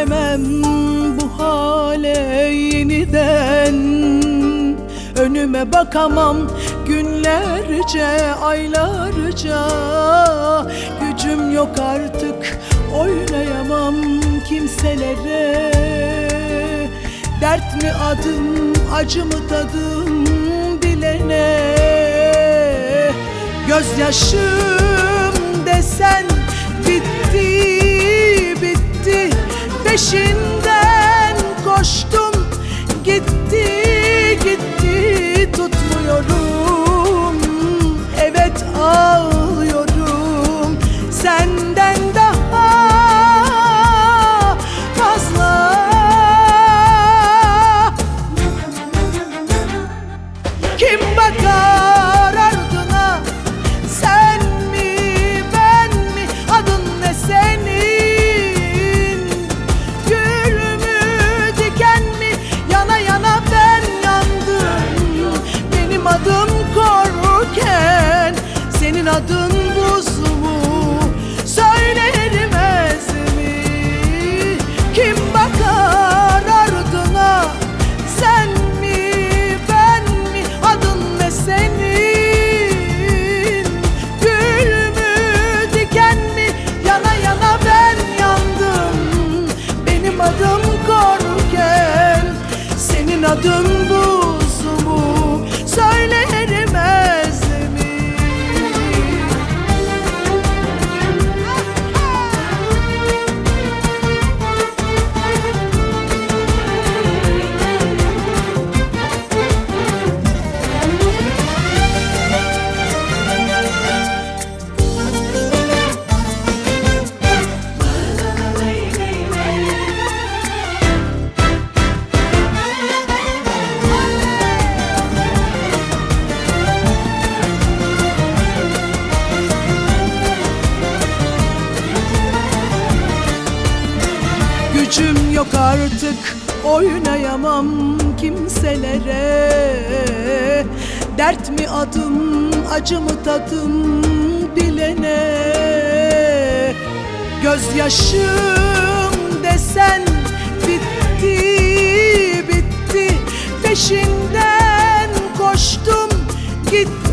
Düşemem bu hale yeniden. Önüme bakamam günlerce, aylarca. Gücüm yok artık, oynayamam kimselere. Dert mi adım, acı mı tadım bilene. Gözyaşım desen bitti, bitti. Peşinden koştum, gitti, gitti. Tutmuyorum, evet ağlıyorum. Senden daha fazla. Kim bakar ardına? Sen mi, ben mi? Adın ne senin? Gül mü, diken mi? Yana yana ben yandım. Benim adım korken, senin adın buz mu? Söyle erimez mi? Kim bakar ardına? Sen mi, ben mi? Adın ne senin? Gül mü, diken mi? Yana yana ben yandım. Benim adım korken, senin adın buz mu? Söyle erimez mi? Gücüm yok artık, oynayamam kimselere. Dert mi adım, acı mı tadım bilene. Gözyaşım desen bitti, bitti. Peşinden koştum, gitti.